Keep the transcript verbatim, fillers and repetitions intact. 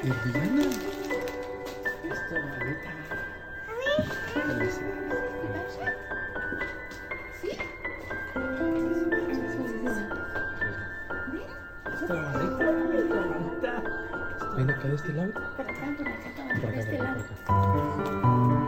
¿Es Diana? Esto, bonita. ¿Sí? Esto, bonita. Ven acá de este lado. Por acá, por acá, por Por acá, este por acá, lado. por acá.